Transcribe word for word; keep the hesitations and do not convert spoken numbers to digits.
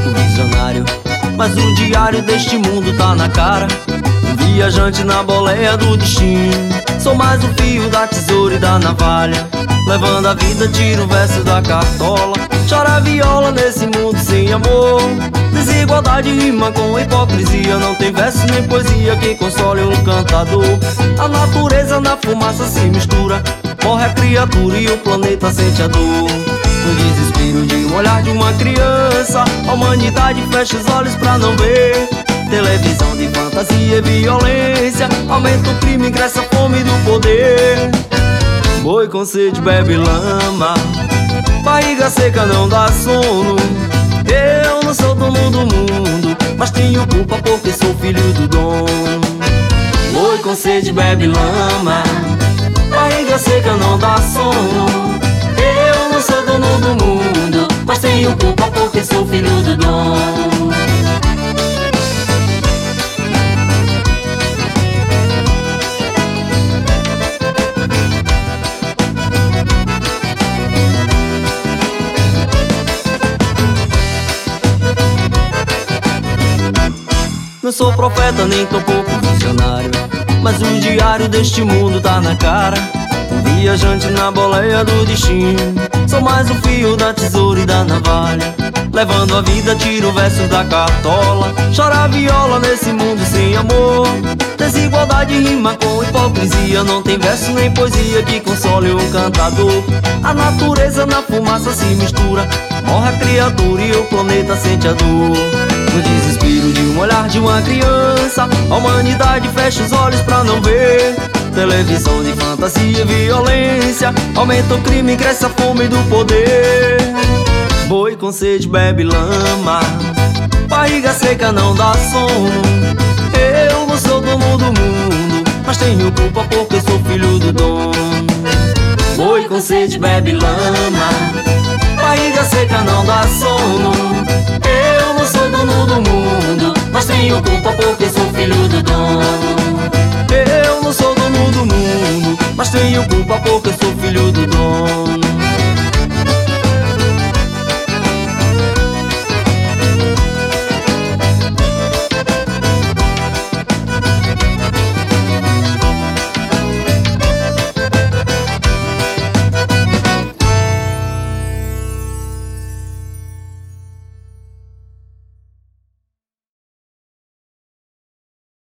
pouco visionário, mas o diário deste mundo tá na cara. Um viajante na boleia do destino. Sou mais o fio da tesoura e da navalha, levando a vida, tiro o verso da cartola. Chora a viola nesse mundo sem amor. Desigualdade rima com hipocrisia. Não tem verso nem poesia que console um cantador. A natureza na fumaça se mistura. Morre a criatura e o planeta sente a dor. No desespero de um olhar de uma criança, a humanidade fecha os olhos pra não ver. Televisão de fantasia e violência, aumenta o crime, cresce a fome do poder. Boi com sede bebe lama, barriga seca não dá sono. Eu não sou dono do mundo, mas tenho culpa porque sou filho do dono. Boi com sede bebe lama, barriga seca não dá sono. Eu não sou dono do mundo, mas tenho culpa porque sou filho do dono. Não sou profeta nem tô pouco visionário, mas o diário deste mundo tá na cara. Um viajante na boleia do destino. Sou mais o fio da tesoura e da navalha, levando a vida, tiro o verso da cartola. Chora a viola nesse mundo sem amor. Desigualdade rima com hipocrisia. Não tem verso nem poesia que console um cantador. A natureza na fumaça se mistura. Morre a criatura e o planeta sente a dor. No desespero de um olhar de uma criança, a humanidade fecha os olhos pra não ver. Televisão de fantasia e violência, aumenta o crime, cresce a fome do poder. Boi com sede bebe lama, barriga seca não dá sono. Eu não sou dono do mundo, mas tenho culpa porque sou filho do dono. Boi com sede bebe lama, barriga seca não dá sono. Eu não sou dono do mundo, mas tenho culpa porque sou filho do dono. Eu não sou dono do mundo, mas tenho culpa porque